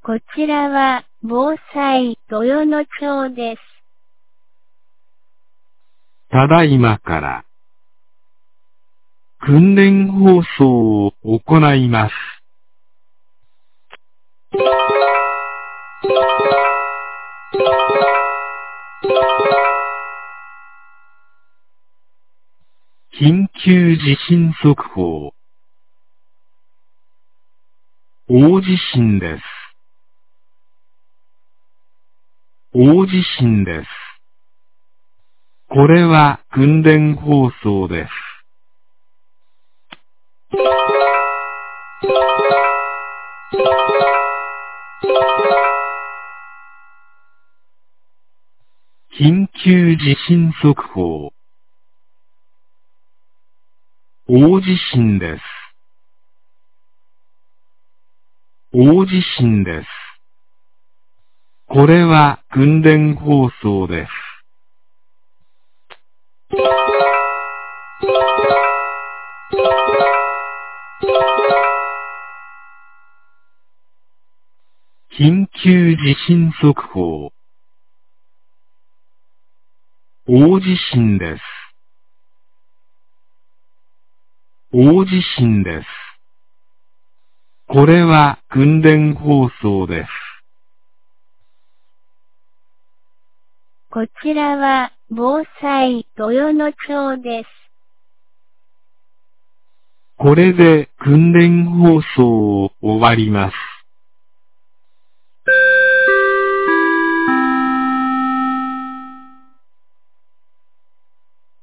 こちらは、防災、豊野町です。 ただいまから、訓練放送を行います。緊急地震速報。大地震です。大地震です。これは訓練放送です。緊急地震速報。大地震です。大地震です。これは訓練放送です。緊急地震速報。大地震です。大地震です。これは訓練放送です。 こちらは、防災、豊野町です。 これで訓練放送を終わります。